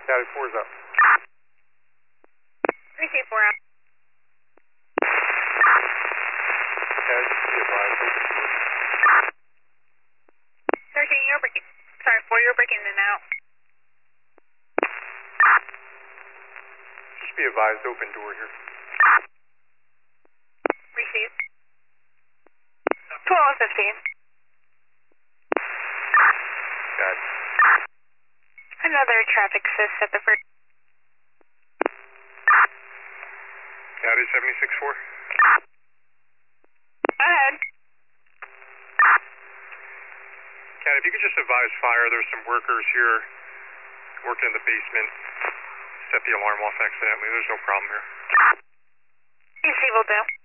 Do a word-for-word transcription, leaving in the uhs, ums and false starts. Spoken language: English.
Caddy four's up. Receive four out. Caddy, just be advised, open door. thirteen, you're breaking. Sorry, four, you're breaking in and out. Just be advised, open door here. Receive. twelve and fifteen. Caddy. Another traffic assist at the first. Caddy seventy-six four. Go ahead. Caddy, if you could just advise fire, there's some workers here working in the basement. Set the alarm off accidentally, there's no problem here. Receive will do.